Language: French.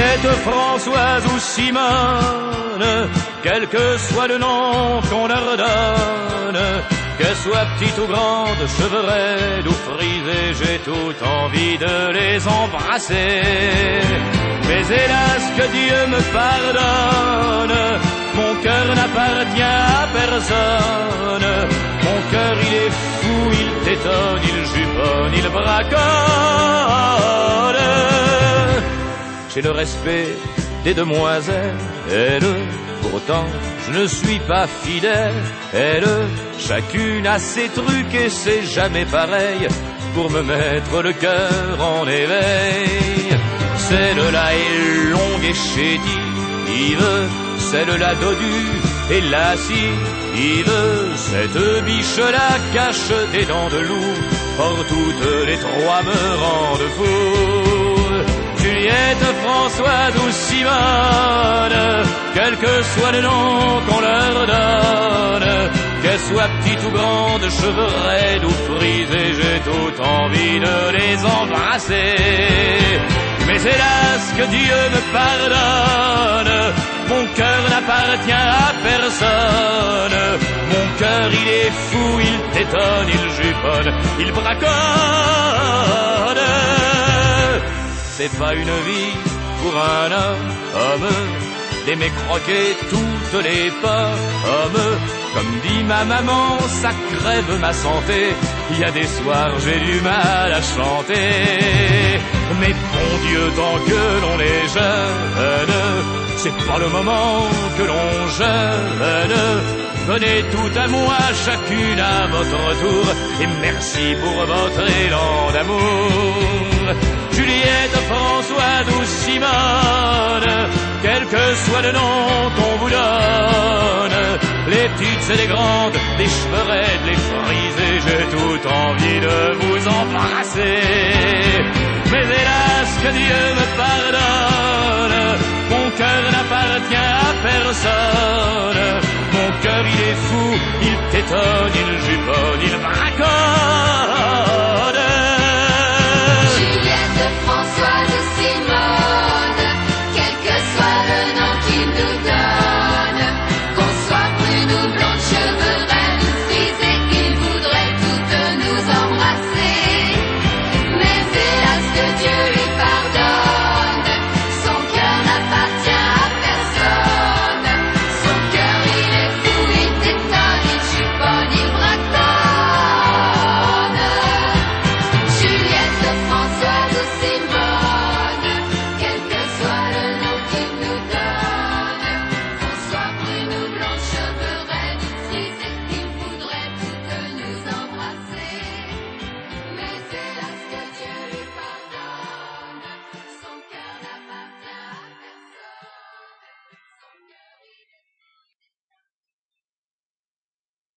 Juliette, Françoise ou Simone, quel que soit le nom qu'on leur donne, qu'elle soit petite ou grande, cheveux raides ou frisés, j'ai toute envie de les embrasser. Mais hélas que Dieu me pardonne, mon cœur n'appartient à personne. Mon cœur il est fou, il tétonne, il juponne, il bracole. J'ai le respect des demoiselles, pourtant je ne suis pas fidèle. Elles, chacune a ses trucs et c'est jamais pareil pour me mettre le cœur en éveil. Celle-là est longue et chétive, celle-là dodue et lascive, cette biche-là cache des dents de loup, or toutes les trois me rendent fou. Juliette, Françoise ou Simone, quel que soit le nom qu'on leur donne, qu'elles soient petites ou grandes, cheveux raides ou frisés, j'ai toute envie de les embrasser. Mais hélas que Dieu me pardonne, mon cœur n'appartient à personne. Mon cœur il est fou, il tétonne, il juponne, il bracole. C'est pas une vie pour un homme d'aimer croquer toutes les pommes. Comme dit ma maman, ça crève ma santé. Il y a des soirs j'ai du mal à chanter. Mais bon Dieu, tant que l'on est jeune, c'est pas le moment que l'on jeûne. Venez tout à moi, chacune à votre tour, et merci pour votre élan d'amour. Juliette, Françoise ou Simone, quel que soit le nom qu'on vous donne, les petites et les grandes, les cheveux raides, les frisés, j'ai toute envie de vous embrasser. Mais hélas que Dieu me pardonne, mon cœur n'appartient à personne. Mon cœur il est fou, il tétonne, il juponne, il bracole.